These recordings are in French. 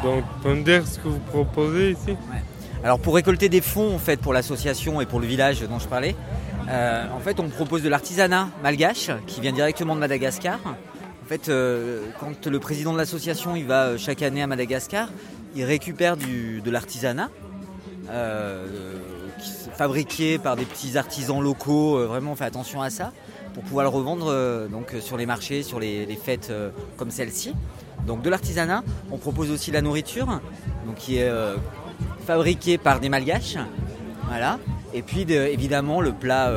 Donc, tu peux me dire ce que vous proposez ici ? Ouais. Alors pour récolter des fonds en fait pour l'association et pour le village dont je parlais, en fait on propose de l'artisanat malgache qui vient directement de Madagascar. En fait, quand le président de l'association il va chaque année à Madagascar, il récupère de l'artisanat fabriqué par des petits artisans locaux. Vraiment on fait attention à ça pour pouvoir le revendre donc sur les marchés, sur les fêtes comme celle-ci. Donc de l'artisanat, on propose aussi la nourriture, donc qui est fabriqué par des malgaches, voilà. Et puis évidemment le plat,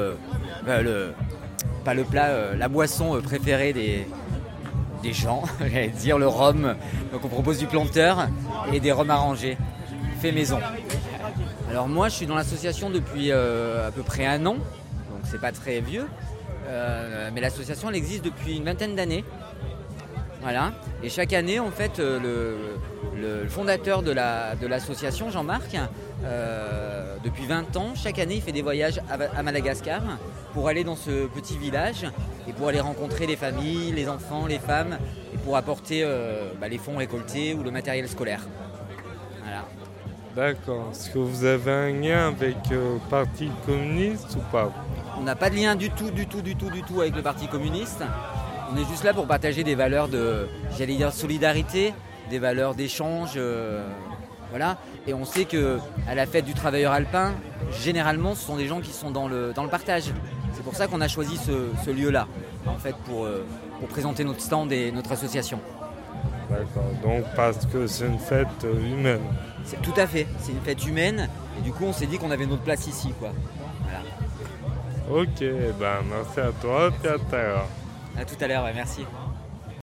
la boisson préférée des gens, j'allais dire le rhum. Donc on propose du planteur et des rhums arrangés, fait maison. Alors moi je suis dans l'association depuis à peu près 1 an, donc c'est pas très vieux, mais l'association elle existe depuis une 20aine d'années. Voilà. Et chaque année, en fait, le fondateur de l'association, Jean-Marc, depuis 20 ans, chaque année, il fait des voyages à Madagascar pour aller dans ce petit village et pour aller rencontrer les familles, les enfants, les femmes et pour apporter les fonds récoltés ou le matériel scolaire. Voilà. D'accord. Est-ce que vous avez un lien avec le Parti communiste ou pas ? On n'a pas de lien du tout avec le Parti communiste. On est juste là pour partager des valeurs de, j'allais dire, solidarité, des valeurs d'échange, voilà. Et on sait qu'à la fête du travailleur alpin, généralement, ce sont des gens qui sont dans le partage. C'est pour ça qu'on a choisi ce lieu-là, en fait, pour présenter notre stand et notre association. D'accord, donc parce que c'est une fête humaine. Tout à fait, c'est une fête humaine, et du coup, on s'est dit qu'on avait notre place ici, quoi. Voilà. Ok, merci à toi, puis à tout à l'heure. À tout à l'heure, ouais, merci.